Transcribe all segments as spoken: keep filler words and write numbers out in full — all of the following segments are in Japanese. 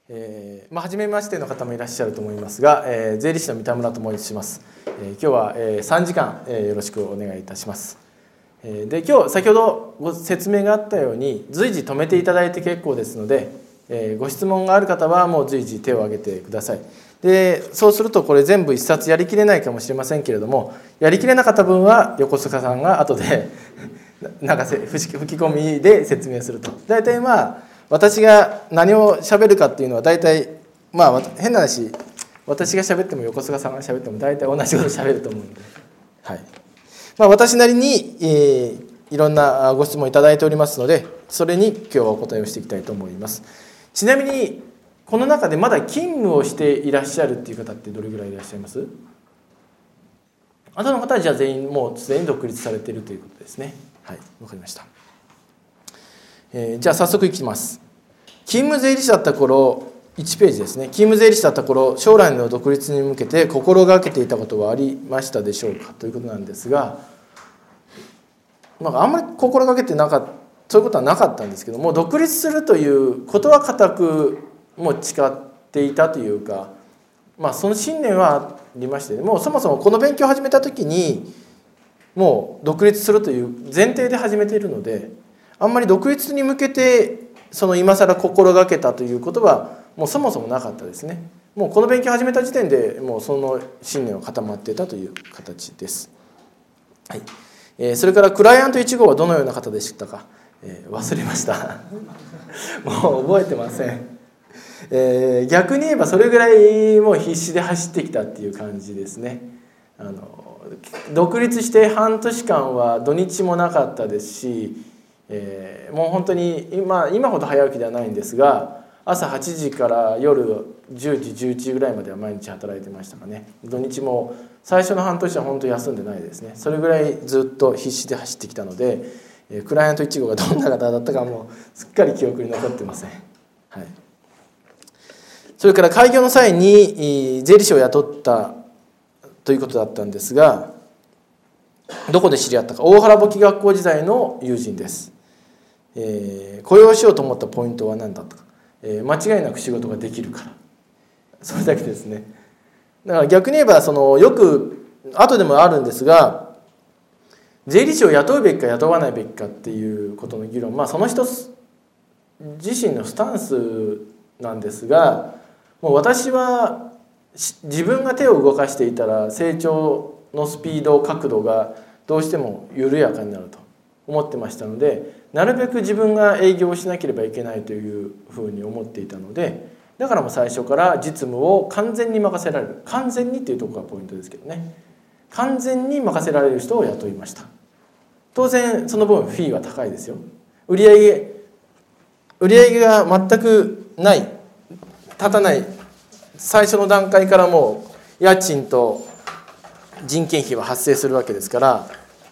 えーまあ、初めましての方もいらっしゃると思いますが、えー、税理士の三田村と申します。えー、今日は、えー、さんじかん、えー、よろしくお願いいたします。えー、で今日先ほどご説明があったように随時止めていただいて結構ですので、えー、ご質問がある方はもう随時手を挙げてください。でそうするとこれ全部一冊やりきれないかもしれませんけれども、やりきれなかった分は横須賀さんが後でなんか吹き込みで説明すると。大体まあ私が何を喋るかっていうのは大体まあ変な話、私が喋っても横須賀さんが喋っても大体同じこと喋ると思うんで、はいまあ、私なりに、えー、いろんなご質問いただいておりますので、それに今日はお答えをしていきたいと思います。ちなみにこの中でまだ勤務をしていらっしゃるっていう方ってどれぐらいいらっしゃいます？あとの方はじゃあ全員もうすでに独立されているということですね。はい、わかりました。えー、じゃあ早速いきます。勤務税理士だった頃、いちページですね。勤務税理士だった頃、将来の独立に向けて心がけていたことはありましたでしょうかということなんですが、なんかあんまり心がけてなかった、そういうことはなかったんですけども、独立するということは固くもう誓っていたというか、まあその信念はありまして、ね、もうそもそもこの勉強を始めた時にもう独立するという前提で始めているので、あんまり独立に向けてその今更心がけたということはもうそもそもなかったですね。もうこの勉強を始めた時点でもうその信念は固まっていたという形です。はい。えー、それからクライアントいち号はどのような方でしたか。えー、忘れましたもう覚えてません。えー、逆に言えばそれぐらいもう必死で走ってきたっていう感じですね。あの独立して半年間は土日もなかったですし、えー、もう本当に今、今ほど早起きではないんですが、朝はちじから夜じゅうじじゅういちじぐらいまでは毎日働いてましたかね。土日も最初の半年は本当に休んでないですね。それぐらいずっと必死で走ってきたので、えー、クライアントいち号がどんな方だったかもすっかり記憶に残ってません。はい。それから開業の際に税理士を雇ったということだったんですが、どこで知り合ったか。大原簿記学校時代の友人です。えー、雇用しようと思ったポイントは何だったか。えー、間違いなく仕事ができるから、それだけですね。だから逆に言えばそのよく後でもあるんですが、税理士を雇うべきか雇わないべきかっていうことの議論、まあその人自身のスタンスなんですが、もう私は自分が手を動かしていたら成長のスピード角度がどうしても緩やかになると思ってましたので、なるべく自分が営業をしなければいけないというふうに思っていたので、だからもう最初から実務を完全に任せられる、完全にっていうところがポイントですけどね、完全に任せられる人を雇いました。当然その分フィーは高いですよ。売上売上が全くない、立たない、最初の段階からもう家賃と人件費は発生するわけですから、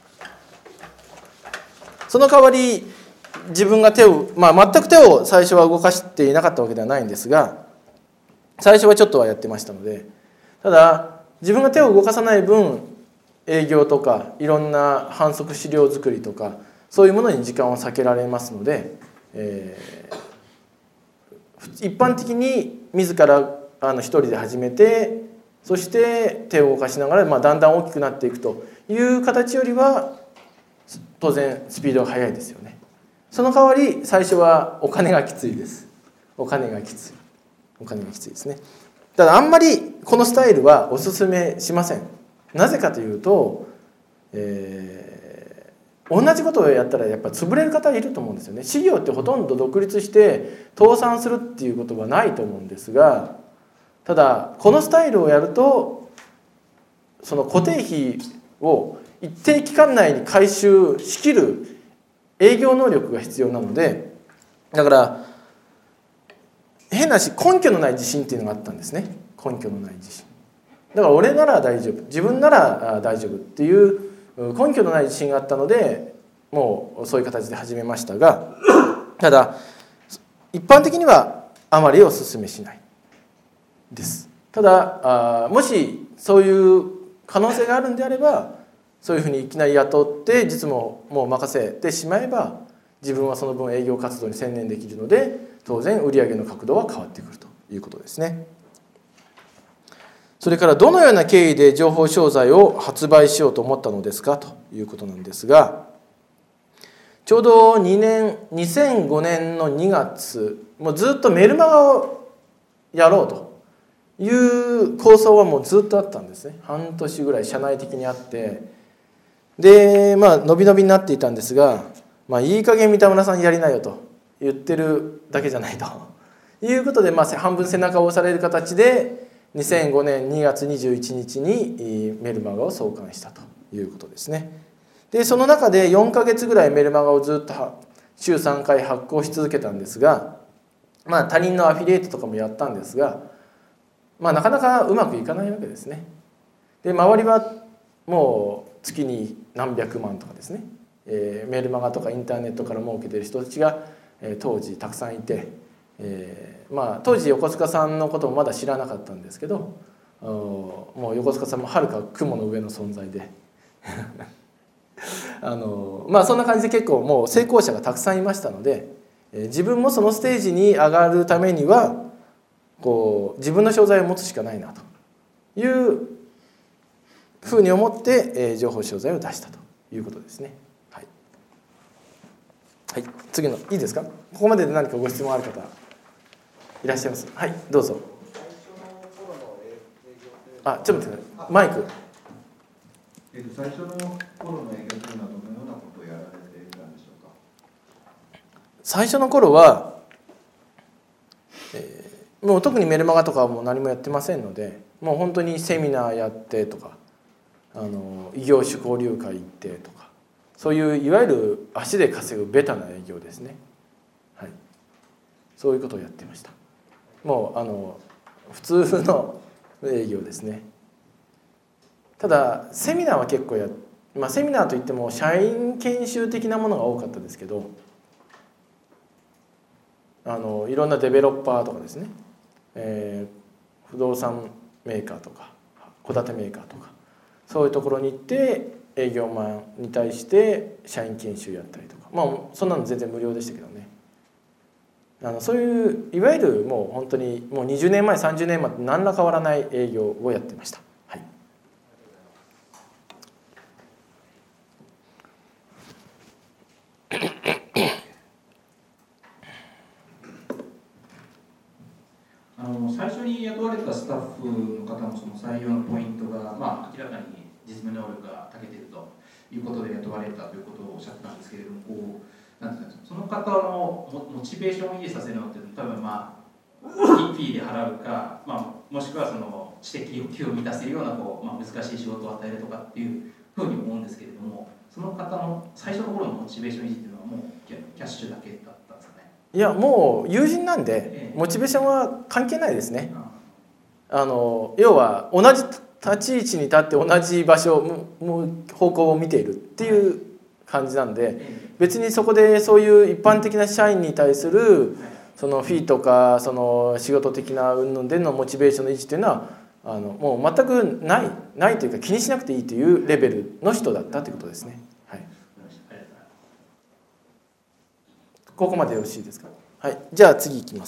その代わり自分が手を、まあ、全く手を最初は動かしていなかったわけではないんですが、最初はちょっとはやってましたので、ただ自分が手を動かさない分営業とかいろんな反則資料作りとかそういうものに時間を割けられますので、えー、一般的に自らあの一人で始めて、そして手を動かしながら、まあ、だんだん大きくなっていくという形よりは当然スピードが速いですよね。その代わり最初はお金がきついです。お金がきつい。お金がきついですね。ただあんまりこのスタイルはお勧めしません。なぜかというと、えー、同じことをやったらやっぱり潰れる方いると思うんですよね。事業ってほとんど独立して倒産するっていうことはないと思うんですが、ただこのスタイルをやるとその固定費を一定期間内に回収しきる営業能力が必要なので、だから変なし根拠のない自信っていうのがあったんですね。根拠のない自信。だから俺なら大丈夫、自分なら大丈夫っていう根拠のない自信があったので、もうそういう形で始めましたが、ただ一般的にはあまりお勧めしないです。ただもしそういう可能性があるんであれば、そういうふうにいきなり雇って実務をもう任せてしまえば、自分はその分営業活動に専念できるので、当然売上の角度は変わってくるということですね。それからどのような経緯で情報商材を発売しようと思ったのですかということなんですが、ちょうどにねんにせんごねんのにがつ、もうずっとメルマガをやろうという構想はもうずっとあったんですね。半年ぐらい社内的にあって、でまあ伸び伸びになっていたんですが、まあ、いい加減三田村さんやりなよと言ってるだけじゃないということで、まあ、半分背中を押される形でにせんごねんにがつにじゅういちにちにメルマガを創刊したということですね。でその中でよんかげつぐらいメルマガをずっと週さんかい発行し続けたんですが、まあ他人のアフィリエイトとかもやったんですが、まあなかなかうまくいかないわけですね。で周りはもう月に何百万とかですね、えー、メールマガとかインターネットから儲けてる人たちが、えー、当時たくさんいて、えー、まあ当時横須賀さんのこともまだ知らなかったんですけど、もう横須賀さんもはるか雲の上の存在であのまあそんな感じで結構もう成功者がたくさんいましたので、自分もそのステージに上がるためにはこう自分の商材を持つしかないなというふうに思って情報商材を出したということですね。はい、はい、次のいいですか。ここまでで何かご質問ある方いらっしゃいます。はい、どうぞ。あ、ちょっと待ってください。マイク。 えー、最初の頃の営業というのはどのようなことをやられていたんでしょうか。 最初の頃は、えー、もう特にメルマガとかはもう何もやってませんので、もう本当にセミナーやってとか、あの異業種交流会行ってとか、そういういわゆる足で稼ぐベタな営業ですね。はい、そういうことをやってました。もうあの普通の営業ですね。ただセミナーは結構や、まあ、セミナーといっても社員研修的なものが多かったですけど、あのいろんなデベロッパーとかですね、えー、不動産メーカーとか戸建てメーカーとかそういうところに行って営業マンに対して社員研修やったりとか、まあそんなの全然無料でしたけどね。あのそういういわゆるもう本当にもうにじゅうねんまえさんじゅうねんまえと何ら変わらない営業をやってました。はい、 あの最初に雇われたスタッフの方のその採用のポイントが、まあ、明らかに実務能力が長けているということで雇われたということをおっしゃってたんですけれども、こうなんですか、その方のモチベーションを維持させるのって多分まあフィーで払うか、まあ、もしくはその知的欲求を満たせるようなこう、まあ、難しい仕事を与えるとかっていうふうに思うんですけれども、その方の最初の頃のモチベーション維持っていうのはもうキャッシュだけだったんですかね。 いやもう友人なんでモチベーションは関係ないですね。あの要は同じ立ち位置に立って同じ場所も方向を見ているっていう感じなんで、別にそこでそういう一般的な社員に対するそのフィーとかその仕事的な云々でのモチベーションの維持というのはあのもう全くないないというか気にしなくていいというレベルの人だったということですね。はい、ここまでよろしいですか。はい、じゃあ次いきます。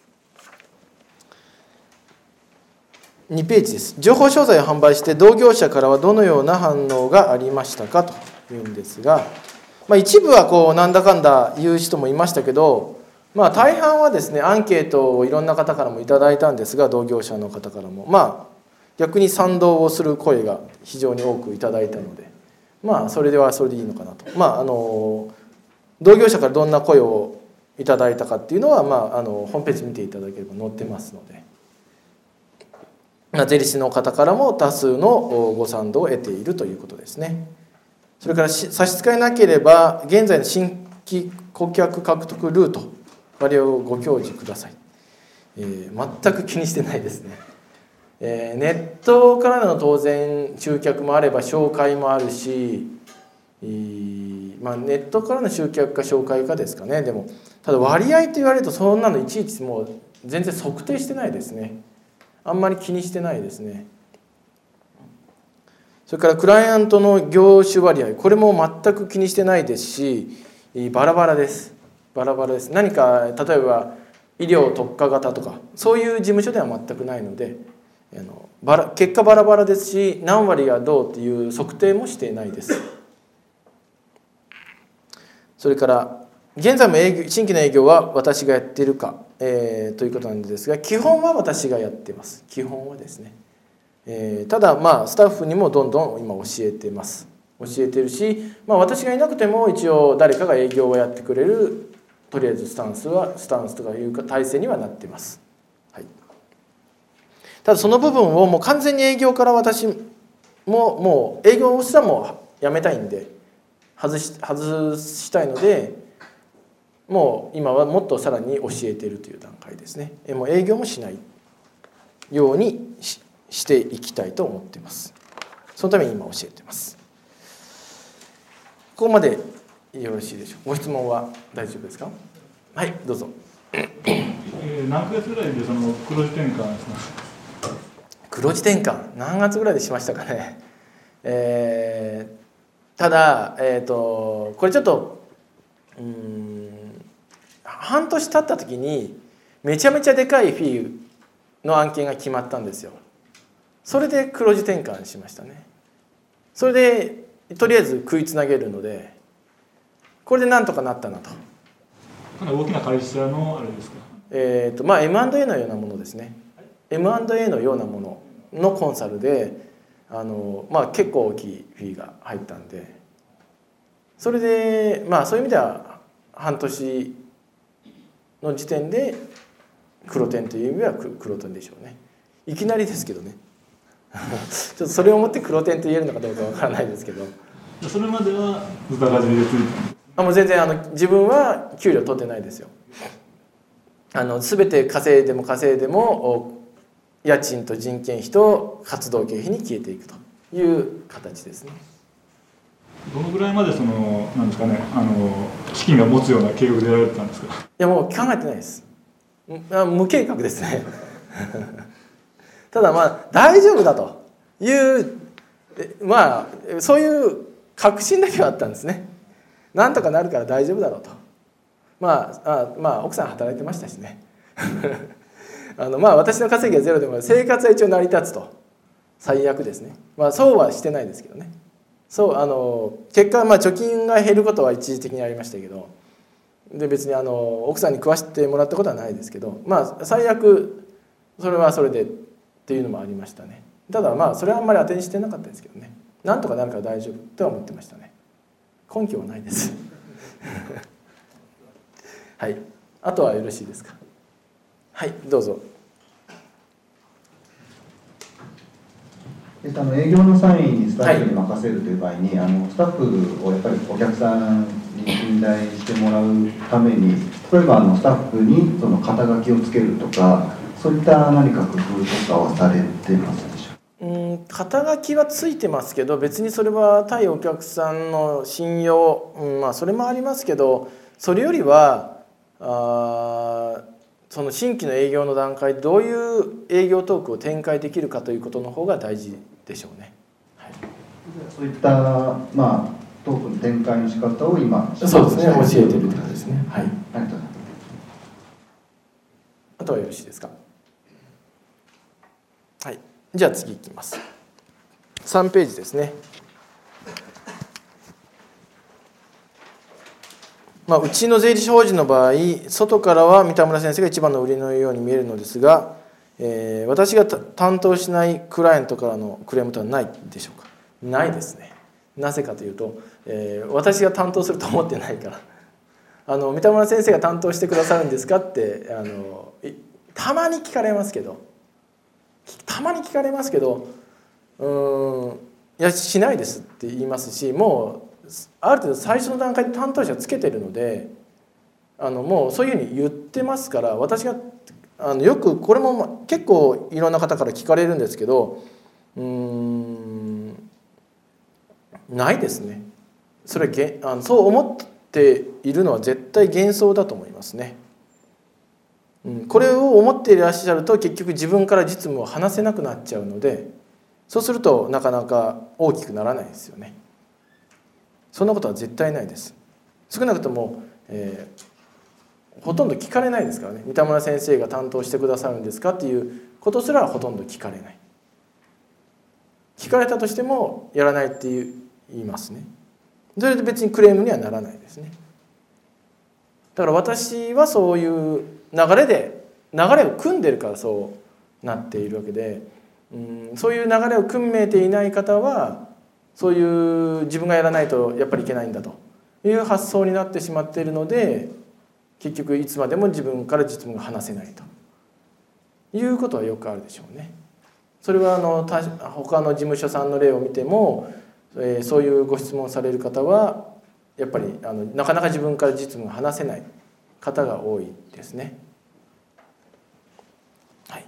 にページです。情報商材を販売して同業者からはどのような反応がありましたかというんですが、まあ、一部はこうなんだかんだ言う人もいましたけど、まあ、大半はですねアンケートをいろんな方からもいただいたんですが、同業者の方からもまあ逆に賛同をする声が非常に多くいただいたので、まあそれではそれでいいのかなと。まああの同業者からどんな声をいただいたかっていうのは、まあ、あのホームページ見ていただければ載ってますので、税理士の方からも多数のご賛同を得ているということですね。それから差し支えなければ現在の新規顧客獲得ルート割をご教示ください。えー、全く気にしてないですね。えー、ネットからの当然集客もあれば紹介もあるし、えーまあ、ネットからの集客か紹介かですかね。でもただ割合と言われるとそんなのいちいちもう全然測定してないですね。あんまり気にしてないですね。それからクライアントの業種割合、これも全く気にしてないですし、バラバラです。バラバラです。何か例えば医療特化型とかそういう事務所では全くないので、あのバラ結果バラバラですし、何割がどうっていう測定もしていないです。それから現在も営業新規の営業は私がやっているか、えー、ということなんですが、基本は私がやっています。基本はですね、えー、ただまあスタッフにもどんどん今教えてます教えてるし、まあ、私がいなくても一応誰かが営業をやってくれる、とりあえずスタンスはスタンスとかいうか体制にはなっています、はい、ただその部分をもう完全に営業から私ももう営業をしたらもうやめたいんで外し外したいので、もう今はもっとさらに教えているという段階ですね。もう営業もしないように し, していきたいと思っています。そのために今教えています。ここまでよろしいでしょうか。ご質問は大丈夫ですか。はい、どうぞ。 えー、何ヶ月ぐらいでその黒字転換ですか。 黒字転換何月ぐらいでしましたかね。えーただ、えー、とこれちょっとうーん半年経った時にめちゃめちゃでかいフィーの案件が決まったんですよ。それで黒字転換しましたね。それでとりあえず食いつなげるので、これでなんとかなったなと。 大きな会社のあれですか。 えーとまあ、エムアンドエー のようなものですね。エムアンドエー のようなもののコンサルであのまあ、結構大きいフィーが入ったんで、それでまあそういう意味では半年の時点で黒点という意味では黒点でしょうね。いきなりですけどねちょっとそれをもって黒点と言えるのかどうかわからないですけど、 それまではずっと赤字でついてる。 あもう全然あの自分は給料取ってないですよ。あの全て稼いでも稼いでも家賃と人件費と活動経費に消えていくという形ですね。 どのぐらいまでそのなんですかね、あの資金が持つような計画でやられてたんですか。 いやもう考えてないです。無計画ですねただまあ大丈夫だというまあそういう確信だけはあったんですね。なんとかなるから大丈夫だろうと。まああまあ奥さん働いてましたしねあのまあ私の稼ぎはゼロでも生活は一応成り立つと。最悪ですね。まあそうはしてないですけどね。そうあの結果まあ貯金が減ることは一時的にありましたけど、で別にあの奥さんに食わしてもらったことはないですけど、まあ最悪それはそれでっていうのもありましたね。ただまあそれはあんまり当てにしてなかったですけどね。なんとかなるから大丈夫とは思ってましたね。根拠はないですはい、あとはよろしいですか。はい、どうぞ。 えっと、あの営業の際にスタッフに任せるという場合に、はい、あのスタッフをやっぱりお客さんに信頼してもらうために、例えばあのスタッフにその肩書きをつけるとか、そういった何か工夫とかはされてますでしょうか。 うん、肩書きはついてますけど、別にそれは対お客さんの信用、うん、まあそれもありますけど、それよりはあその新規の営業の段階でどういう営業トークを展開できるかということの方が大事でしょうね。はい、 そういった、まあ、トークの展開の仕方を今そうですね、教えてるということですね。はい、ありがとうございます。 あとはよろしいですか。はい、じゃあ次いきます。さんページですね。まあ、うちの税理士法人の場合、外からは三田村先生が一番の売りのように見えるのですが、えー、私が担当しないクライアントからのクレームとはないでしょうか。ないですね。なぜかというと、えー、私が担当すると思ってないから。あの三田村先生が担当してくださるんですかってあのたまに聞かれますけどたまに聞かれますけどうーんいやしないですって言いますし、もうある程度最初の段階で担当者つけてるので、あのもうそういうふうに言ってますから、私があのよくこれも結構いろんな方から聞かれるんですけど、うーんないですね。それげあのそう思っているのは絶対幻想だと思いますね。うん、これを思っていらっしゃると結局自分から実務を話せなくなっちゃうので、そうするとなかなか大きくならないですよね。そんなことは絶対ないです。少なくとも、えー、 ほとんど聞かれないですからね。三田村先生が担当してくださるんですかっていうことすらほとんど聞かれない。聞かれたとしてもやらないって言いますね。それで別にクレームにはならないですね。だから私はそういう流れで流れを組んでるからそうなっているわけで、うん、そういう流れを組めていない方はそういう自分がやらないとやっぱりいけないんだという発想になってしまっているので、結局いつまでも自分から実務が話せないということはよくあるでしょうね。それはあの他の事務所さんの例を見ても、えー、そういうご質問される方はやっぱりあのなかなか自分から実務が話せない方が多いですね。はい。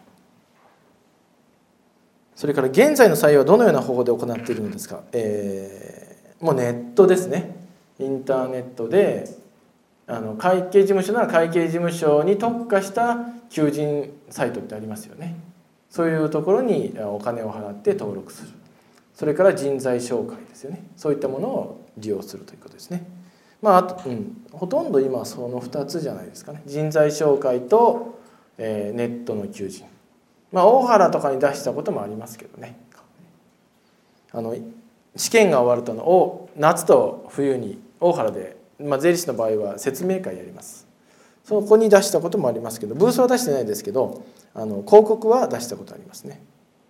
それから現在の採用はどのような方法で行っているのですか。えー、もうネットですね。インターネットであの会計事務所なら会計事務所に特化した求人サイトってありますよね。そういうところにお金を払って登録する。それから人材紹介ですよね。そういったものを利用するということですね。まあ、あと、うん、ほとんど今そのふたつじゃないですかね。人材紹介と、えー、ネットの求人。まあ大原とかに出したこともありますけどね。あの試験が終わるとの夏と冬に大原で、まあ、税理士の場合は説明会やります。そこに出したこともありますけど、ブースは出してないですけど、あの広告は出したことありますね。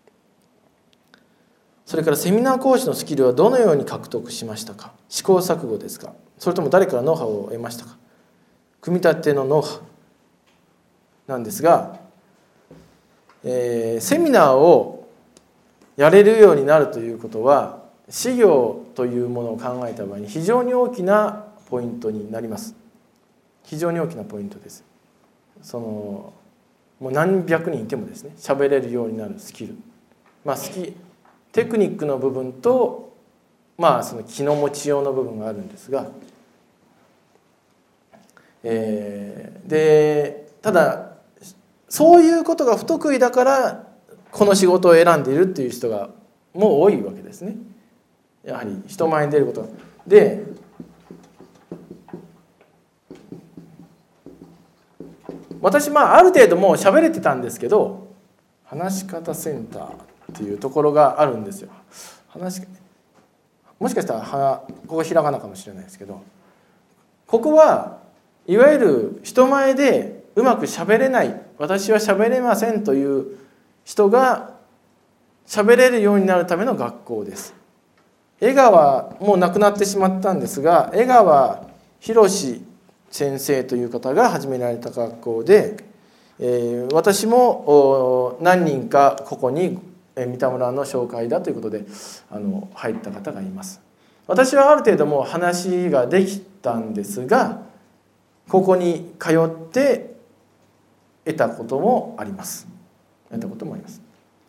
それからセミナー講師のスキルはどのように獲得しましたか。試行錯誤ですか、それとも誰からノウハウを得ましたか。組み立てのノウハウなんですが、えー、セミナーをやれるようになるということは、事業というものを考えた場合に非常に大きなポイントになります。非常に大きなポイントです。そのもう何百人いてもですね、喋れるようになるスキル、まあスキテクニックの部分と、まあその気の持ちようの部分があるんですが、えー、でただそういうことが不得意だからこの仕事を選んでいるっていう人がもう多いわけですね。やはり人前に出ることで、私まあある程度もう喋れてたんですけど、話し方センターっていうところがあるんですよ。話もしかしたらはここひらがなかもしれないですけど、ここはいわゆる人前でうまく喋れない、私は喋れませんという人が喋れるようになるための学校です。江川もう亡くなってしまったんですが、江川博先生という方が始められた学校で、えー、私も何人かここに三田村の紹介だということであの入った方がいます。私はある程度もう話ができたんですが、ここに通って得たこともあります。得たこともあります。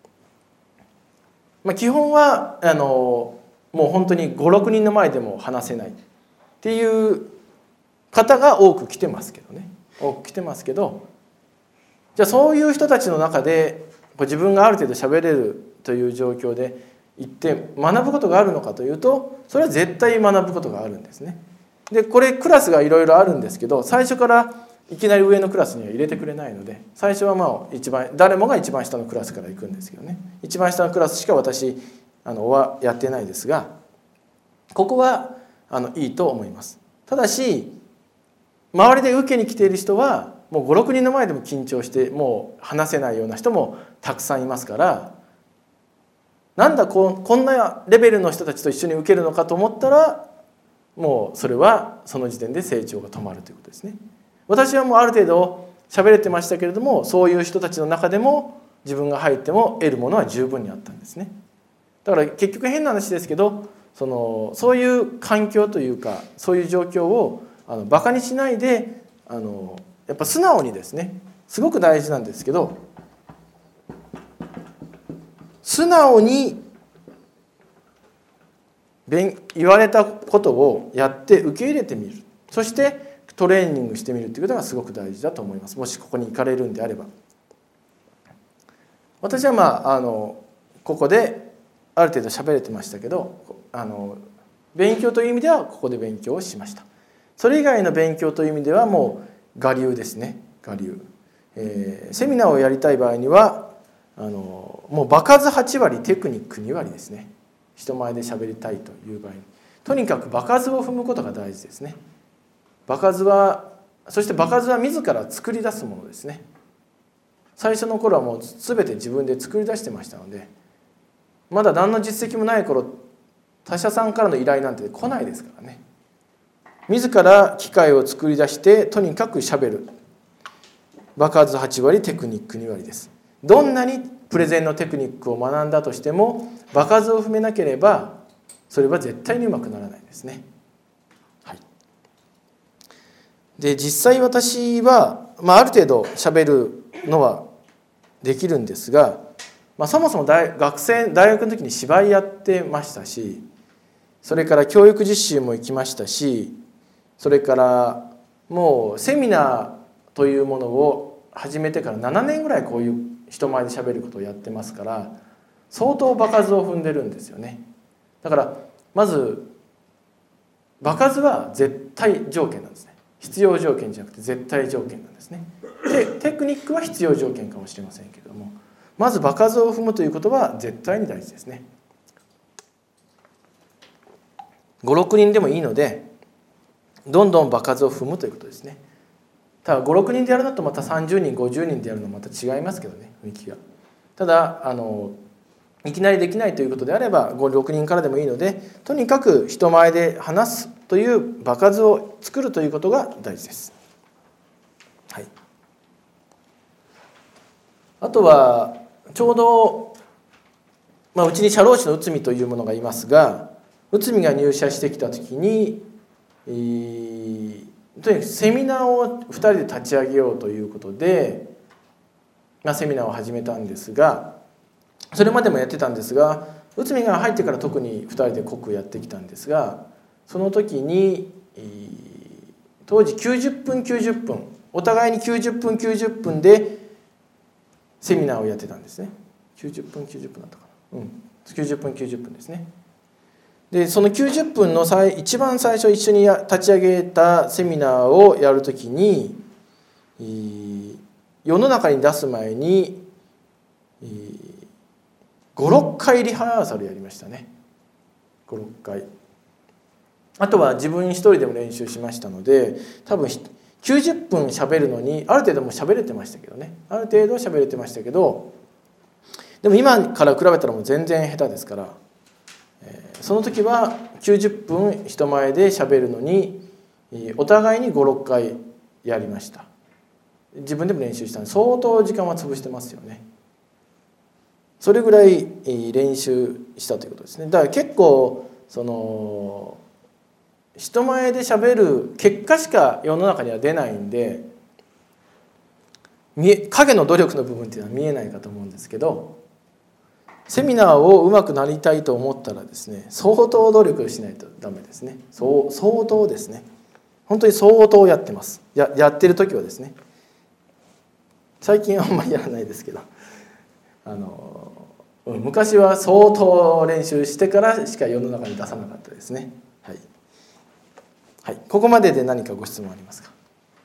まあ、基本はあのもう本当にご、ろくにんの前でも話せないっていう方が多く来てますけどね。多く来てますけど、じゃあそういう人たちの中で自分がある程度喋れるという状況で行って学ぶことがあるのかというと、それは絶対学ぶことがあるんですね。でこれクラスがいろいろあるんですけど、最初からいきなり上のクラスには入れてくれないので、最初はまあ一番誰もが一番下のクラスから行くんですけどね。一番下のクラスしか私あのはやってないですが、ここはあのいいと思います。ただし周りで受けに来ている人はもうご、ろくにんの前でも緊張してもう話せないような人もたくさんいますから、なんだここんなレベルの人たちと一緒に受けるのかと思ったら、もうそれはその時点で成長が止まるということですね。私はもうある程度喋れてましたけれども、そういう人たちの中でも自分が入っても得るものは十分にあったんですね。だから結局変な話ですけど、そのそういう環境というかそういう状況をあのバカにしないで、あのやっぱ素直にですね、すごく大事なんですけど、素直に言われたことをやって受け入れてみる、そしてトレーニングしてみるということがすごく大事だと思います。もしここに行かれるんであれば。私はまああのここである程度喋れてましたけど、あの勉強という意味ではここで勉強をしました。それ以外の勉強という意味ではも我流ですね。我流、えー、セミナーをやりたい場合にはあのもう場数はち割テクニックに割ですね。人前で喋りたいという場合にとにかく場数を踏むことが大事ですね。場数はそして場数は自ら作り出すものですね。最初の頃はもう全て自分で作り出してましたので、まだ何の実績もない頃他社さんからの依頼なんて来ないですからね。自ら機械を作り出してとにかくしゃべる。場数はち割テクニックに割です。どんなにプレゼンのテクニックを学んだとしても場数を踏めなければそれは絶対にうまくならないですね。はい、で実際私は、まあ、ある程度しゃべるのはできるんですが、まあ、そもそも大学生大学の時に芝居やってましたし、それから教育実習も行きましたし、それからもうセミナーというものを始めてからななねんぐらいこういう人前でしゃべることをやってますから、相当場数を踏んでるんですよね。だからまず場数は絶対条件なんですね。必要条件じゃなくて絶対条件なんですね。でテクニックは必要条件かもしれませんけれども、まず場数を踏むということは絶対に大事ですね。ごろくにんでもいいのでどんどん場数を踏むということですね。ただごろくにんでやるのとまたさんじゅうにんごじゅうにんでやるのはまた違いますけどね、雰囲気が。ただあのいきなりできないということであればごろくにんからでもいいので、とにかく人前で話すという場数を作るということが大事です。はい、あとはちょうど、まあ、うちに社労士の内海というものがいますが、内海が入社してきた時に、えー、とにかくセミナーをふたりで立ち上げようということで、まあ、セミナーを始めたんですが、それまでもやってたんですが、内海が入ってから特にふたりで濃くやってきたんですが、その時に、えー、当時きゅうじゅっぷんきゅうじゅっぷんお互いにきゅうじゅっぷんきゅうじゅっぷんでセミナーをやってたんですね。きゅうじゅっぷんきゅうじゅっぷんだったかな、うん、きゅうじゅっぷんきゅうじゅっぷんですね。でそのきゅうじゅっぷんの最一番最初一緒に立ち上げたセミナーをやるときに、世の中に出す前にごろっかいリハーサルやりましたね。ごろっかい。あとは自分一人でも練習しましたので、多分きゅうじゅっぷん喋るのにある程度も喋れてましたけどねある程度喋れてましたけど、でも今から比べたらもう全然下手ですから、その時はきゅうじゅっぷん人前で喋るのにお互いにごろっかいやりました。自分でも練習したんで相当時間は潰してますよね。それぐらい練習したということですね。だから結構その人前で喋る結果しか世の中には出ないんで、影の努力の部分っていうのは見えないかと思うんですけど、セミナーをうまくなりたいと思ったらですね、相当努力しないとダメですね。そう相当ですね。本当に相当やってます。ややってる時はですね。最近はあんまりやらないですけど、あの昔は相当練習してからしか世の中に出さなかったですね。はい、はい、ここまでで何かご質問ありますか？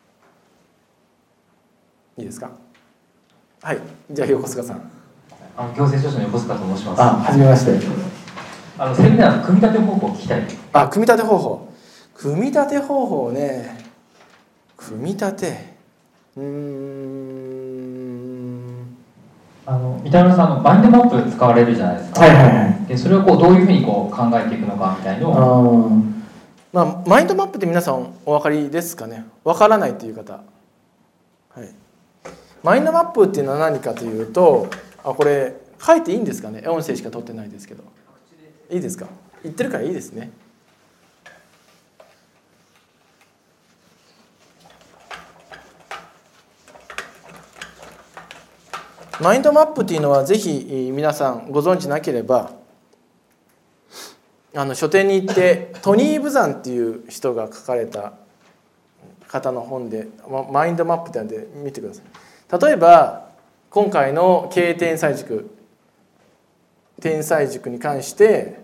いいですか？はい、じゃあ横須賀さん。 あの行政書士の横須賀と申します。 あ、はじめまして。 あのセミナーの組み立て方法を聞きたい。 あ、組み立て方法。組み立て方法ね。組み立て。うーん。 あの三田村さんのマインドマップ使われるじゃないですか。 はいはいはい。 でそれをこうどういうふうにこう考えていくのかみたいのを。 あ、まあマインドマップって皆さんお分かりですかね。分からないという方。はい。マインドマップっていうのは何かというと。あ、これ書いていいんですかね。音声しか取ってないですけど。いいですか。言ってるからいいですね。マインドマップっていうのはぜひ皆さんご存知なければ、あの書店に行ってトニー・ブザンっていう人が書かれた方の本でマインドマップってあるんで見てください。例えば今回の経営天才塾天才塾に関して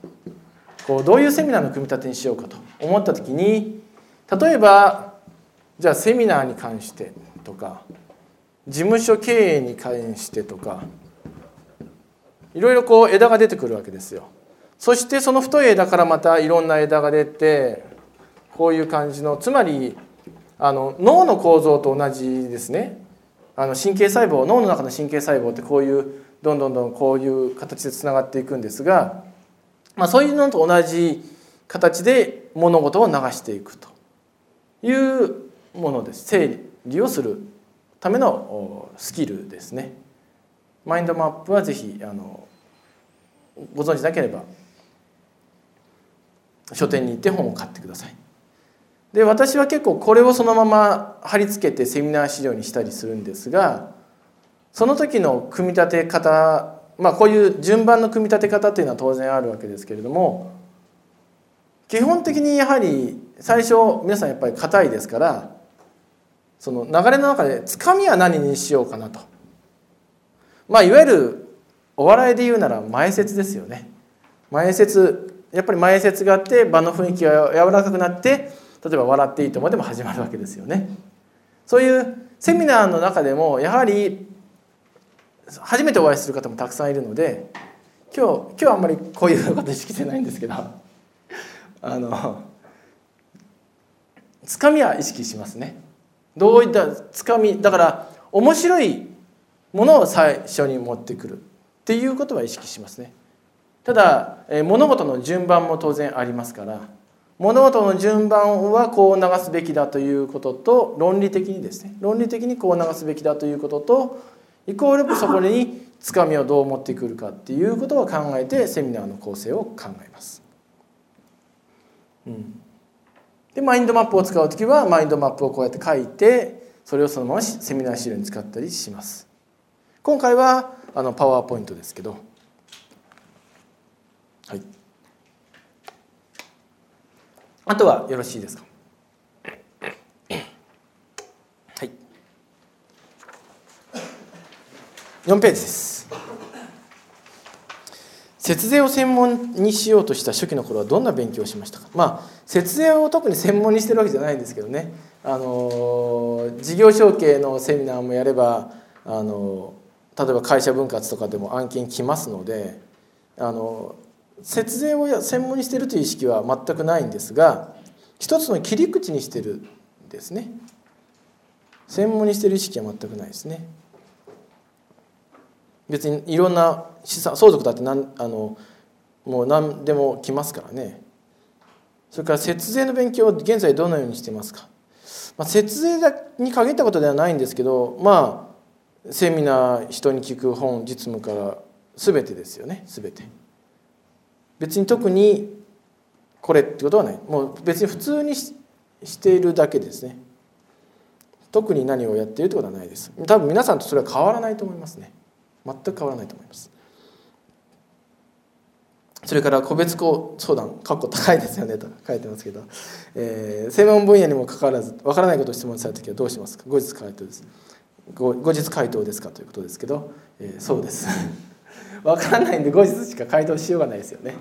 こうどういうセミナーの組み立てにしようかと思った時に、例えばじゃあセミナーに関してとか事務所経営に関してとかいろいろこう枝が出てくるわけですよ。そしてその太い枝からまたいろんな枝が出てこういう感じの、つまりあの脳の構造と同じですね。あの神経細胞、脳の中の神経細胞ってこういうどんどんどんこういう形でつながっていくんですが、まあ、そういうのと同じ形で物事を流していくというものです。整理をするためのスキルですね。マインドマップはぜひあのご存じなければ書店に行って本を買ってください。で、私は結構これをそのまま貼り付けてセミナー資料にしたりするんですが、その時の組み立て方、まあこういう順番の組み立て方っていうのは当然あるわけですけれども、基本的にやはり最初皆さんやっぱり硬いですから、その流れの中でつかみは何にしようかなと、まあいわゆるお笑いで言うなら前説ですよね。前説、やっぱり前説があって場の雰囲気が柔らかくなって、例えば笑っていいともでも始まるわけですよね。そういうセミナーの中でもやはり初めてお会いする方もたくさんいるので、今日今日はあんまりこういうこと意識してないんですけど、あのつかみは意識しますね。どういったつかみだから、面白いものを最初に持ってくるっていうことは意識しますね。ただ物事の順番も当然ありますから、物事の順番はこう流すべきだということと、論理的にですね論理的にこう流すべきだということと、イコールそこにつかみをどう持ってくるかっていうことを考えてセミナーの構成を考えます。うん、でマインドマップを使うときはマインドマップをこうやって書いて、それをそのままセミナー資料に使ったりします。今回はあのパワーポイントですけど、はい、あとはよろしいですか。はい、よんページです。節税を専門にしようとした初期の頃はどんな勉強をしましたか。まあ節税を特に専門にしてるわけじゃないんですけどね、あの事業承継のセミナーもやれば、あの例えば会社分割とかでも案件来ますので、あの節税を専門にしているという意識は全くないんですが、一つの切り口にしてるんですね。専門にしている意識は全くないですね。別にいろんな資産、相続だって何あのもう何でも来ますからね。それから節税の勉強を現在どのようにしていますか。まあ、節税に限ったことではないんですけど、まあセミナー、人に聞く本、実務から全てですよね。全て別に特にこれってことはない。もう別に普通に し, しているだけですね。特に何をやっているってことはないです。多分皆さんとそれは変わらないと思いますね。全く変わらないと思います。それから個別相談、かっこ高いですよねと書いてますけど、えー、専門分野にもかかわらず分からないことを質問されたときはどうしますか。後日回答です。後日回答ですかということですけど、えー、そうです分からないんで後日しか回答しようがないですよね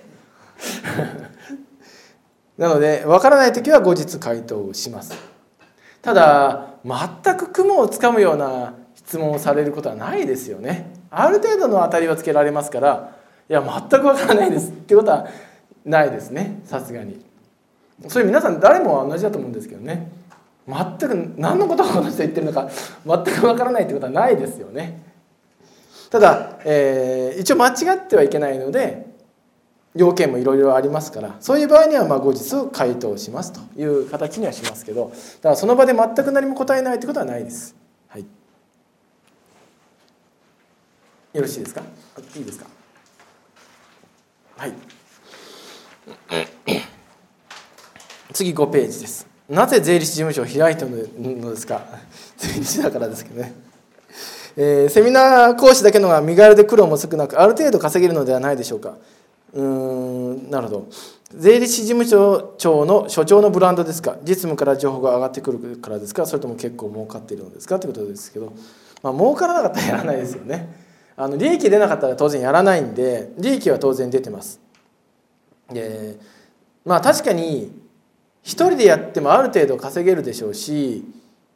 なので分からないときは後日回答をします。ただ全く雲をつかむような質問をされることはないですよね。ある程度の当たりはつけられますから、いや全く分からないですってことはないですね、さすがに。それ皆さん誰も同じだと思うんですけどね。全く何のことをこの人言ってるのか全く分からないってことはないですよね。ただ、えー、一応間違ってはいけないので要件もいろいろありますから、そういう場合にはまあ後日回答しますという形にはしますけど、だからその場で全く何も答えないってことはないです。はい、よろしいですか。いいですか。はい、次ごページです。なぜ税理士事務所を開いたのですか。税理士だからですけどね、えー、セミナー講師だけのが身軽で苦労も少なくある程度稼げるのではないでしょうか。うーんなるほど。税理士事務所長の所長のブランドですか。実務から情報が上がってくるからですか、それとも結構儲かっているのですかということですけど、まあ儲からなかったらやらないですよね。あの利益出なかったら当然やらないんで、利益は当然出てます。でまあ確かに一人でやってもある程度稼げるでしょうし、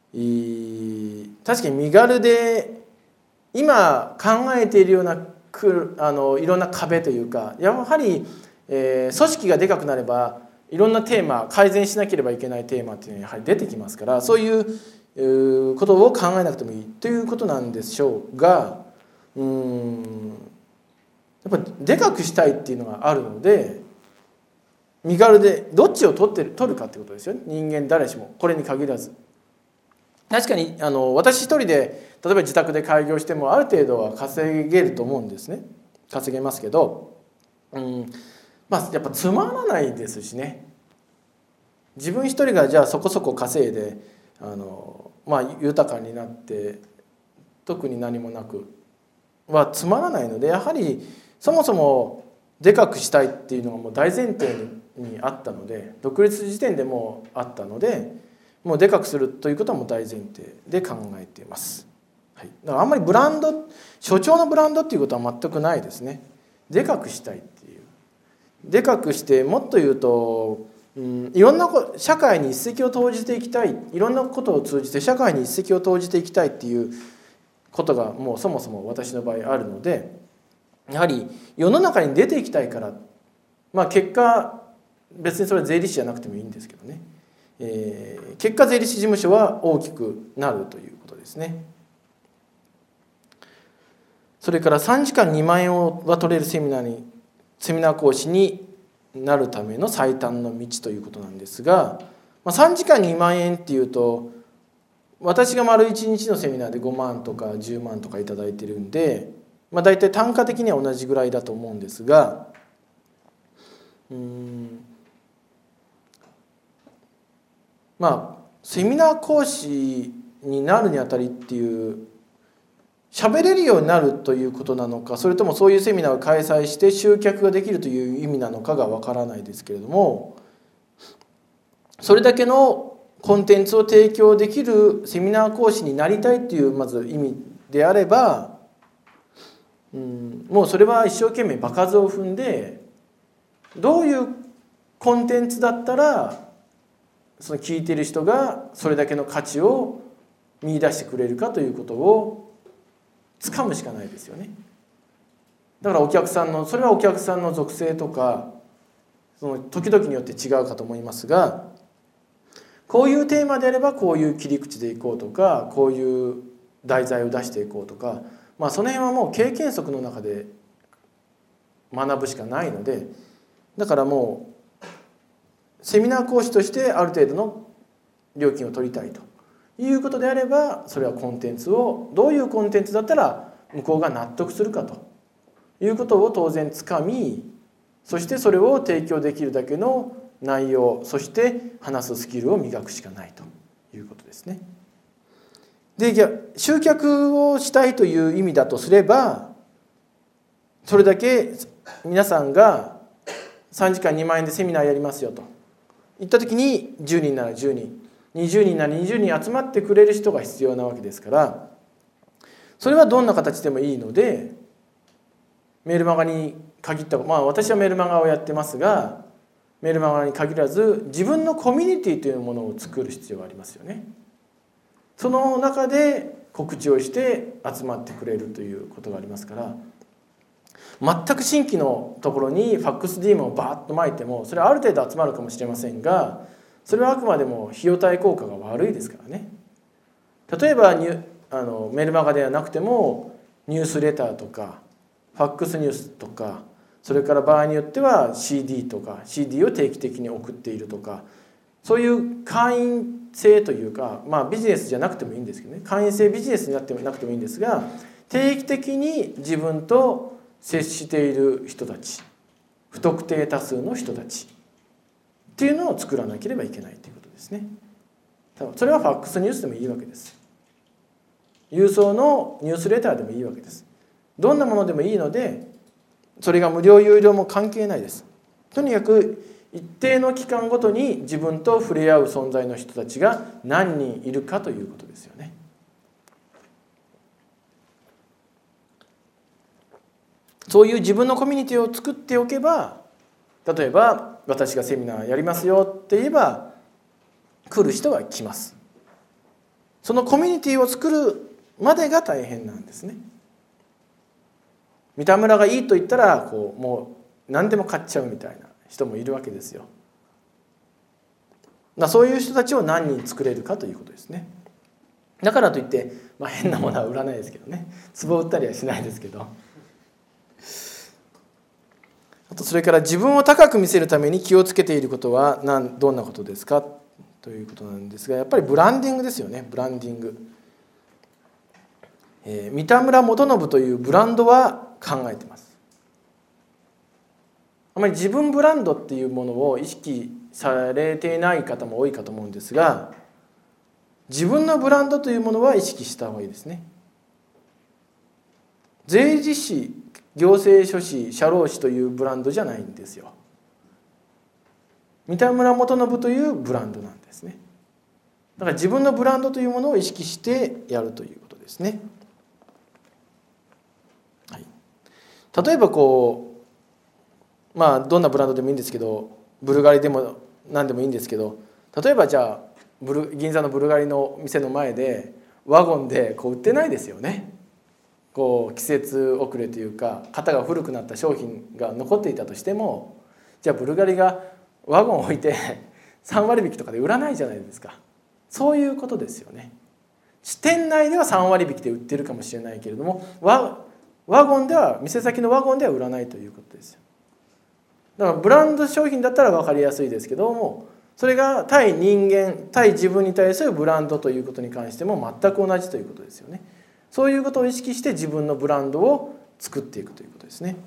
確かに身軽で今考えているようなあのいろんな壁というか、やはり、えー、組織がでかくなればいろんなテーマ、改善しなければいけないテーマっていうのはやはり出てきますから、そういうことを考えなくてもいいということなんでしょうが、うーんやっぱりでかくしたいっていうのがあるので、身軽でどっちを取ってる取るかってことですよね。人間誰しもこれに限らず。確かにあの私一人で例えば自宅で開業してもある程度は稼げると思うんですね。稼げますけど、うんまあやっぱつまらないですしね。自分一人がじゃあそこそこ稼いであの、まあ、豊かになって特に何もなくはつまらないので、やはりそもそもでかくしたいっていうのがもう大前提にあったので、独立時点でもうあったので、もうでかくするということはもう大前提で考えています。はい、だからあんまりブランド、所長のブランドっていうことは全くないですね。でかくしたいっていう。でかくしてもっと言うと、うん、いろんなこ社会に一石を投じていきたい、いろんなことを通じて社会に一石を投じていきたいっていうことがもうそもそも私の場合あるので、やはり世の中に出ていきたいから、まあ結果別にそれは税理士じゃなくてもいいんですけどね、えー、結果税理士事務所は大きくなるということですね。それからさんじかんにまんえんは取れるセミナーにセミナー講師になるための最短の道ということなんですが、まあ、さんじかんにまんえんっていうと私が丸いちにちのセミナーでごまんとかじゅうまんとかいただいてるんで、まあ、大体単価的には同じぐらいだと思うんですが、うーんまあセミナー講師になるにあたりっていう喋れるようになるということなのか、それともそういうセミナーを開催して集客ができるという意味なのかがわからないですけれども、それだけのコンテンツを提供できるセミナー講師になりたいっていうまず意味であれば、うん、もうそれは一生懸命場数を踏んで、どういうコンテンツだったらその聞いている人がそれだけの価値を見出してくれるかということを掴むしかないですよね。だからお客さんのそれはお客さんの属性とかその時々によって違うかと思いますが、こういうテーマであればこういう切り口でいこうとか、こういう題材を出していこうとか、まあその辺はもう経験則の中で学ぶしかないので、だからもうセミナー講師としてある程度の料金を取りたいということであれば、それはコンテンツをどういうコンテンツだったら向こうが納得するかということを当然つかみ、そしてそれを提供できるだけの内容、そして話すスキルを磨くしかないということですね。で、集客をしたいという意味だとすれば、それだけ皆さんがさんじかんにまんえんでセミナーやりますよと言った時にじゅうにんならじゅうにん、にじゅうにんならにじゅうにん集まってくれる人が必要なわけですから、それはどんな形でもいいので、メールマガに限った、まあ私はメールマガをやってますが、メールマガに限らず自分のコミュニティというものを作る必要がありますよね。その中で告知をして集まってくれるということがありますから、全く新規のところにファックス ディーエム をバーッと巻いてもそれはある程度集まるかもしれませんが、それはあくまでも費用対効果が悪いですからね。例えばニュあのメールマガではなくてもニュースレターとかファックスニュースとか、それから場合によっては シーディー とか シーディー を定期的に送っているとか、そういう会員制というか、まあビジネスじゃなくてもいいんですけどね、会員制ビジネスになってもなくてもいいんですが、定期的に自分と接している人たち、不特定多数の人たちっていうのを作らなければいけないということですね。それはファックスニュースでもいいわけです。郵送のニュースレターでもいいわけです。どんなものでもいいので、それが無料有料も関係ないです。とにかく一定の期間ごとに自分と触れ合う存在の人たちが何人いるかということですよね。そういう自分のコミュニティを作っておけば、例えば私がセミナーやりますよって言えば、 来る人が来ます。そのコミュニティを作るまでが大変なんですね。三田村がいいと言ったらこうもう何でも買っちゃうみたいな人もいるわけですよ。そういう人たちを何人作れるかということですね。だからといって、まあ、変なものは売らないですけどね、壺を売ったりはしないですけど、あとそれから自分を高く見せるために気をつけていることは何どんなことですかということなんですが、やっぱりブランディングですよね。ブランディング、えー、三田村元信というブランドは考えてます。あまり自分ブランドっていうものを意識されていない方も多いかと思うんですが、自分のブランドというものは意識した方がいいですね。税理士、行政書士、社労士というブランドじゃないんですよ。三田村元信というブランドなんですね。だから自分のブランドというものを意識してやるということですね。はい、例えばこうまあどんなブランドでもいいんですけど、ブルガリでも何でもいいんですけど、例えばじゃあブル銀座のブルガリの店の前でワゴンでこう売ってないですよね。こう季節遅れというか型が古くなった商品が残っていたとしても、じゃあブルガリがワゴンを置いてさん割引とかで売らないじゃないですか。そういうことですよね。店内ではさん割引で売ってるかもしれないけれども、ワワゴンでは店先のワゴンでは売らないということですよ。だからブランド商品だったら分かりやすいですけども、それが対人間対自分に対するブランドということに関しても全く同じということですよね。そういうことを意識して自分のブランドを作っていくということですね。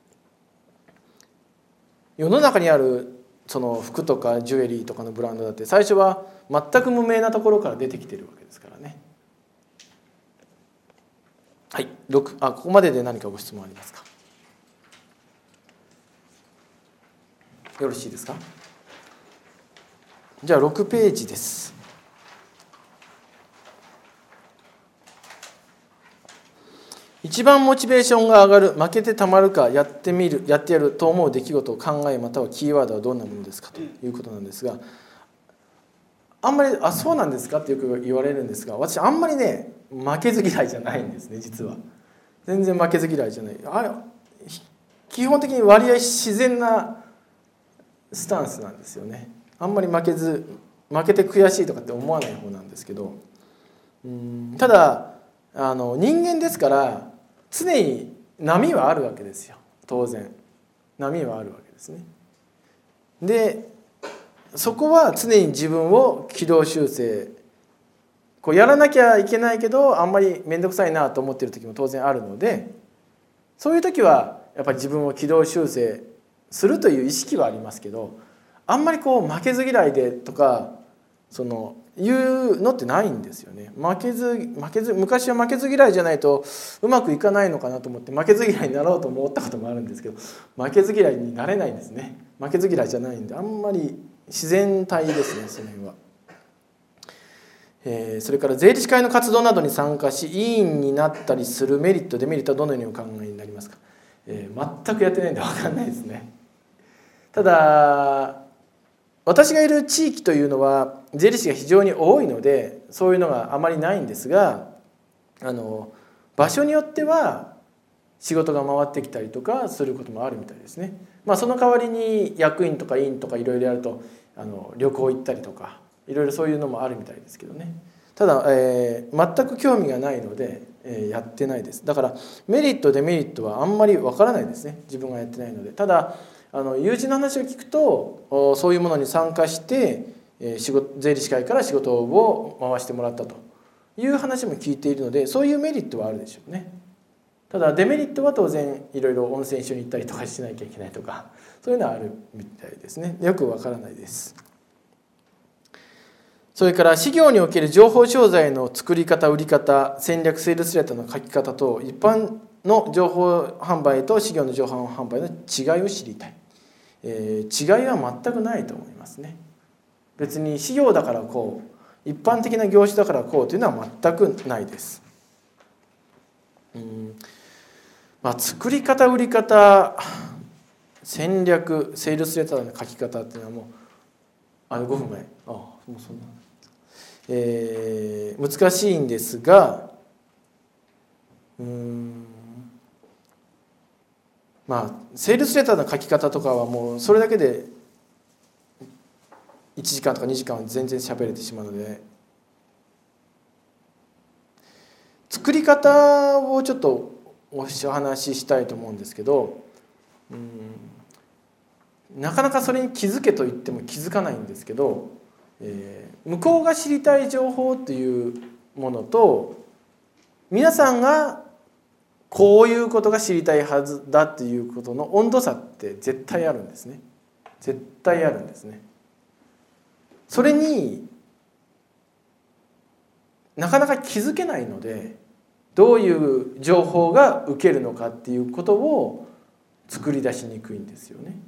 世の中にあるその服とかジュエリーとかのブランドだって最初は全く無名なところから出てきているわけですからね。はい、ろくあここまでで何かご質問ありますか。よろしいですか。じゃあろくページです。一番モチベーションが上がる、負けてたまるか、やってみる、やってやると思う出来事を考えまたはキーワードはどんなものですかということなんですが、あんまり「あそうなんですか?」ってよく言われるんですが、私あんまりね負けず嫌いじゃないんですね。実は全然負けず嫌いじゃない。あれ基本的に割合自然なスタンスなんですよね。あんまり負けず負けて悔しいとかって思わない方なんですけど、うんただあの人間ですから常に波はあるわけですよ。当然波はあるわけですね。でそこは常に自分を軌道修正、こうやらなきゃいけないけどあんまり面倒くさいなと思っている時も当然あるので、そういう時はやっぱり自分を軌道修正するという意識はありますけど、あんまりこう負けず嫌いでとかそのいうのってないんですよね。負けず負けず昔は負けず嫌いじゃないとうまくいかないのかなと思って負けず嫌いになろうと思ったこともあるんですけど、負けず嫌いになれないんですね。負けず嫌いじゃないんで、あんまり自然体ですね、その辺は。えー、それから税理士会の活動などに参加し委員になったりするメリットデメリットはどのようにお考えになりますか。えー、全くやってないんで分かんないですね。ただ私がいる地域というのは税理士が非常に多いのでそういうのがあまりないんですが、あの場所によっては仕事が回ってきたりとかすることもあるみたいですね。まあ、その代わりに役員とか委員とかいろいろやるとあの旅行行ったりとかいろいろそういうのもあるみたいですけどね。ただ、えー、全く興味がないので、えー、やってないです。だからメリットデメリットはあんまりわからないですね、自分がやってないので。ただあの友人の話を聞くとそういうものに参加して仕事税理士会から仕事を回してもらったという話も聞いているので、そういうメリットはあるでしょうね。ただデメリットは当然いろいろ温泉一緒に行ったりとかしなきゃいけないとかそういうのはあるみたいですね。よくわからないです。それから事業における情報商材の作り方、売り方、戦略セールスレターの書き方と一般の情報販売と事業の情報販売の違いを知りたい。えー、違いは全くないと思いますね。別に事業だからこう一般的な業種だからこうというのは全くないです。うんまあ、作り方、売り方、戦略セールスレターの書き方っていうのはもうあごふんまえ、あもうそんな、えー、難しいんですが、うーんまあセールスレターの書き方とかはもうそれだけでいちじかんとかにじかんは全然喋れてしまうので、作り方をちょっとお話ししたいと思うんですけど、うんなかなかそれに気づけと言っても気づかないんですけど、えー、向こうが知りたい情報というものと、皆さんがこういうことが知りたいはずだっていうことの温度差って絶対あるんですね。絶対あるんですね。それになかなか気づけないので、どういう情報が受けるのかっていうことを作り出しにくいんですよね。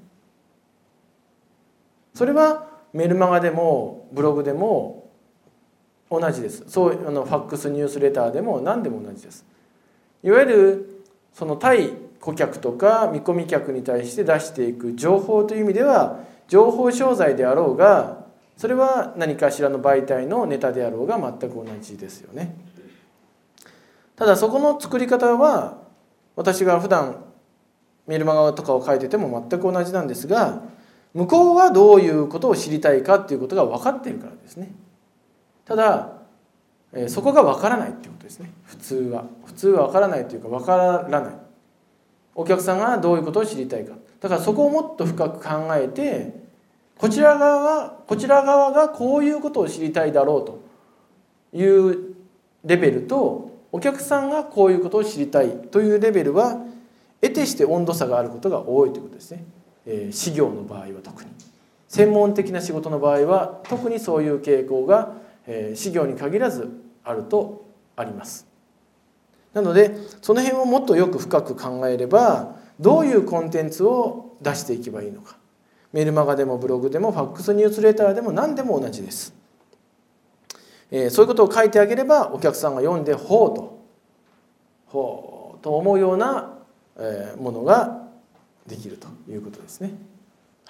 それはメルマガでもブログでも同じです。そうあのファックスニュースレターでも何でも同じです。いわゆるその対顧客とか見込み客に対して出していく情報という意味では、情報商材であろうが、それは何かしらの媒体のネタであろうが全く同じですよね。ただそこの作り方は私が普段メルマガとかを書いてても全く同じなんですが、向こうはどういうことを知りたいかっていうことが分かっているからですね。ただそこが分からないっていうことですね。普通は普通は分からないというか分からない。お客さんがどういうことを知りたいか。だからそこをもっと深く考えて、こちら側はこちら側がこういうことを知りたいだろうというレベルと、お客さんがこういうことを知りたいというレベルは得てして温度差があることが多いということですね。えー、事業の場合は特に、専門的な仕事の場合は特にそういう傾向が、えー、事業に限らずあるとあります。なのでその辺をもっとよく深く考えれば、どういうコンテンツを出していけばいいのか。メールマガでもブログでもファックスニュースレターでも何でも同じです。えー、そういうことを書いてあげれば、お客さんが読んでほうとほうと思うような、えー、ものができるということですね。はい。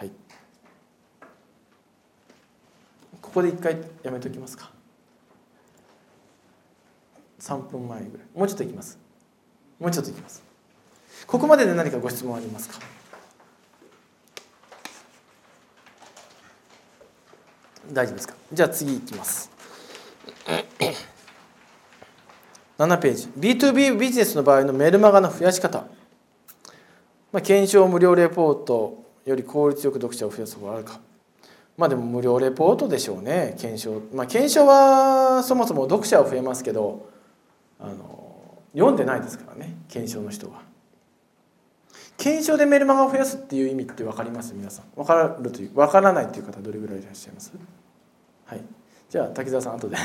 ここで一回やめておきますか。さんぷんまえぐらい。もうちょっといきます。もうちょっといきます。ここまでで何かご質問ありますか。大丈夫ですか。じゃあ次いきます。ななページ ビーツービー ビジネスの場合のメルマガの増やし方。まあ、検証無料レポートより効率よく読者を増やす方があるか。まあでも無料レポートでしょうね。検証、まあ、検証はそもそも読者は増えますけど、あの読んでないですからね、検証の人は。検証でメルマガを増やすっていう意味って分かります？皆さん分かるという分からないという方どれぐらいいらっしゃいます？はい、じゃあ滝沢さん後で、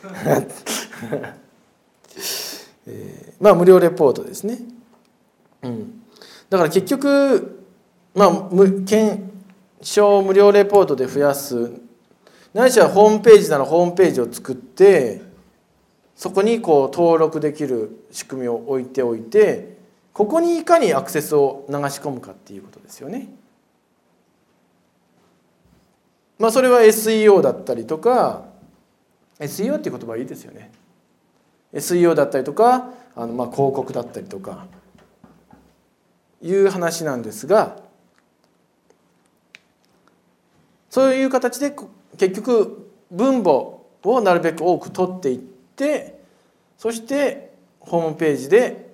えー、まあ無料レポートですね。うん、だから結局まあ検証無料レポートで増やす、ないしはホームページならホームページを作って、そこにこう登録できる仕組みを置いておいて、ここにいかにアクセスを流し込むかっていうことですよね。まあそれは エスイーオー だったりとか、 エスイーオー っていう言葉はいいですよね。 エスイーオー だったりとか、あのまあ広告だったりとかいう話なんですが、そういう形で結局分母をなるべく多く取っていって、そしてホームページで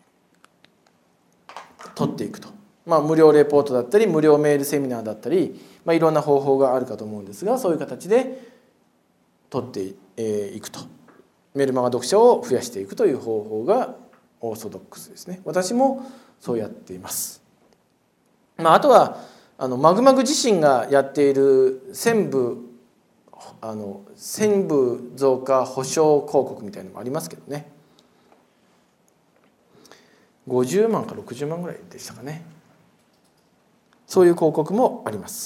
取っていくと。まあ無料レポートだったり無料メールセミナーだったり、まあ、いろんな方法があるかと思うんですが、そういう形で取っていくと。メルマガ読者を増やしていくという方法がオーソドックスですね。私もそうやっています。まあ、あとはあのマグマグ自身がやっている専部あの専部増加保証広告みたいなのもありますけどね。ごじゅうまんかろくじゅうまんぐらいでしたかね。そういう広告もあります。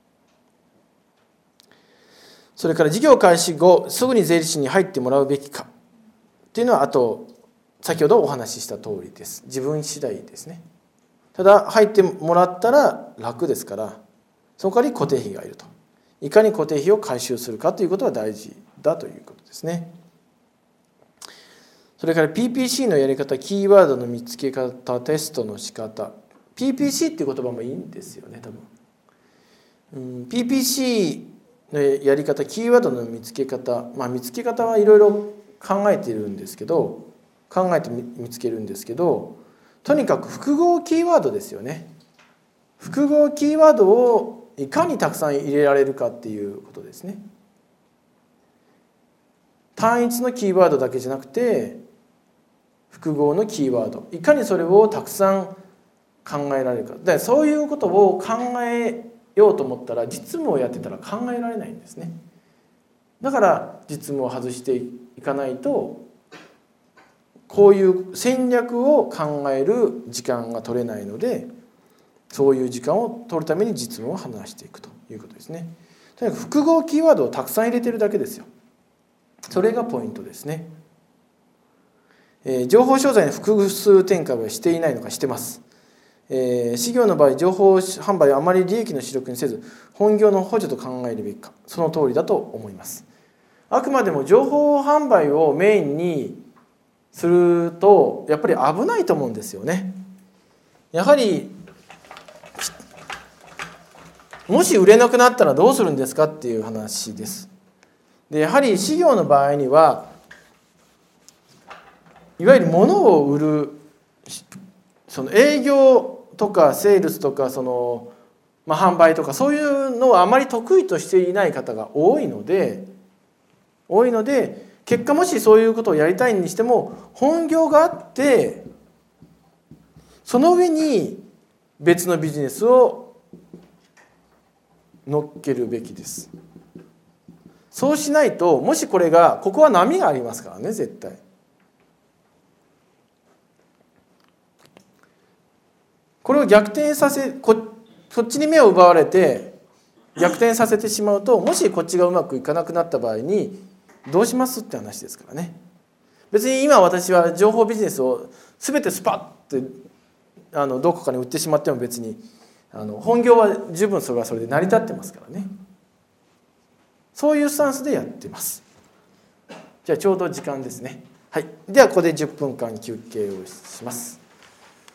それから事業開始後すぐに税理士に入ってもらうべきかっていうのは、あと先ほどお話しした通りです。自分次第ですね。ただ入ってもらったら楽ですから、その代わり固定費がいるといかに固定費を回収するかということが大事だということですね。それから ピーピーシー のやり方、キーワードの見つけ方、テストの仕方。ピーピーシー っていう言葉もいいんですよね、多分。うん、ピーピーシー のやり方、キーワードの見つけ方、まあ見つけ方はいろいろ考えているんですけど、考えて見つけるんですけど、とにかく複合キーワードですよね。複合キーワードをいかにたくさん入れられるかっていうことですね。単一のキーワードだけじゃなくて、複合のキーワード、いかにそれをたくさん考えられるか。でそういうことを考えようと思ったら実務をやってたら考えられないんですね。だから実務を外していかないと、こういう戦略を考える時間が取れないので、そういう時間を取るために実務を話していくということですね。とにかく複合キーワードをたくさん入れてるだけですよ。それがポイントですね。えー、情報商材の複数展開はしていないのかしてます。えー、事業の場合、情報販売はあまり利益の主力にせず、本業の補助と考えるべきか、その通りだと思います。あくまでも情報販売をメインにすると、やっぱり危ないと思うんですよね。やはり、もし売れなくなったらどうするんですかっていう話です。で、やはり事業の場合には、いわゆる物を売る、その営業とかセールスとかその、まあ、販売とかそういうのをあまり得意としていない方が多いので多いので結果もしそういうことをやりたいにしても本業があってその上に別のビジネスを乗っけるべきです。そうしないともしこれがここは波がありますからね絶対。これを逆転させ こ, こっちに目を奪われて逆転させてしまうともしこっちがうまくいかなくなった場合にどうしますって話ですからね。別に今私は情報ビジネスを全てスパッてあのどこかに売ってしまっても別にあの本業は十分それはそれで成り立ってますからね。そういうスタンスでやってます。じゃあちょうど時間ですね。はい、ではここでじゅっぷんかん休憩をします。